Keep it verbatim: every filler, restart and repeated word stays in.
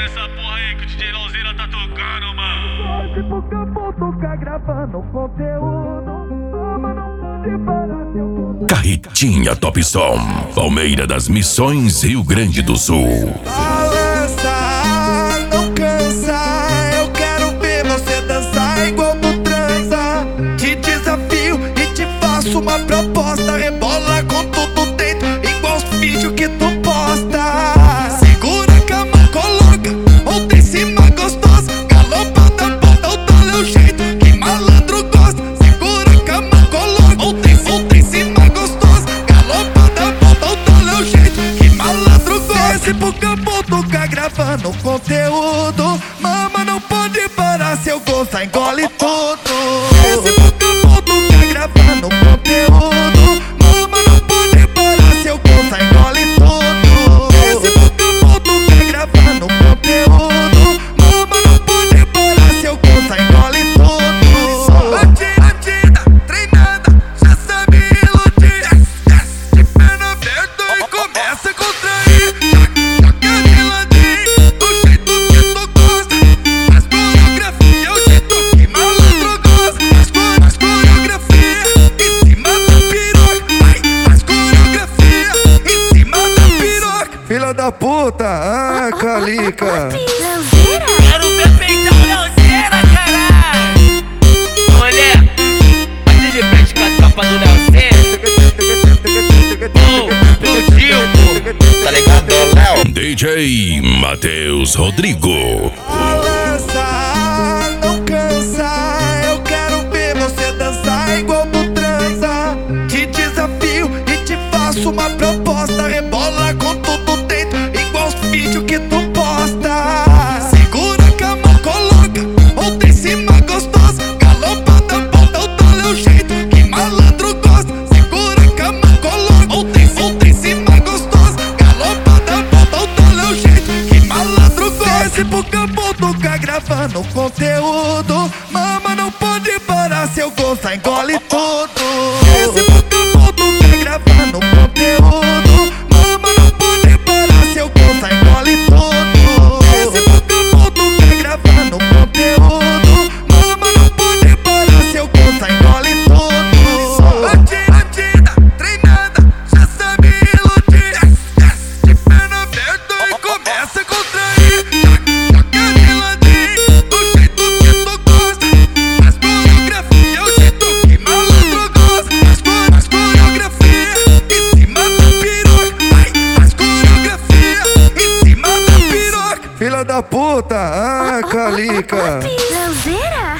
Sobe essa porra aí que o D J Lauzeira tá tocando, mano. Hoje porque eu vou tocar gravando conteúdo. Toma, não pode parar seu. Carretinha Top Som, Palmeira das Missões, Rio Grande do Sul. Balança, não cansa. Eu quero ver você dançar igual tu transa. Te desafio e te faço uma proposta. Rebola com tudo dentro, igual os vídeos que tu posta. Segura a cama, coloca, monta em cima gostosa. Galopada, bota o tal é o jeito que malandro gosta. Segura a cama, coloca, monta em, monta em cima gostosa. Galopada, bota o tal é o jeito que malandro gosta. Desce pro campo, tocar gravando conteúdo. Mama, não pode parar, se eu gostar engole tudo. Desce pro campo, tocar gravando conteúdo. Mama, não pode parar, se eu gostar engole tudo. Desce pro campo, tocar gravando conteúdo. Mama, não pode parar, se eu gostar engole tudo. Bandida, bandida, treinada, já sabe iludir. De perna aberta e começa a contrair. Joga de ladinho, do jeito que tu gosta. Faz coreografia, o jeito que malandro gosta. Faz, faz coreografia em cima da piroca. Vai, faz coreografia em cima da piroca. Filha da puta, ah, calica. Lauzeira? Quero ver peitão Lauzeira, caralho. Mulher, bate de frente com a tropa do Lauzeira. Oh, do Gilmo, tá ligado, Léo? D J Matheus Rodrigo. Balança, não cansa. Eu quero ver você dançar igual tu transa. Te desafio e te faço uma proposta. Rebola com tudo dentro, igual os vídeos que tu posta. Segura a cama, coloca, monta em cima gostosa. Galopada, bota o tal é o jeito que malandro gosta. Segura a cama, coloca, monta em, monta em cima gostosa. Galopada, bota o tal é o jeito que malandro gosta. Desce pro campo, tocar gravando conteúdo. Mama, não pode parar, se eu gostar engole tudo. Desce pro campo, tocar gravando conteúdo. Mama, não pode parar, se eu gostar engole tudo. Desce pro campo, tocar gravando conteúdo. Mama, não pode parar, se eu gostar engole tudo. Bandida, bandida, treinada, já sabe iludir. De perna aberta e começa a contrair. Joga de ladinho, do jeito que tu gosta. Faz coreografia, o jeito que malandro gosta. Faz, faz coreografia em cima da piroca. Vai, faz coreografia em cima da piroca. Filha da puta, ah, calica. Lauzeira?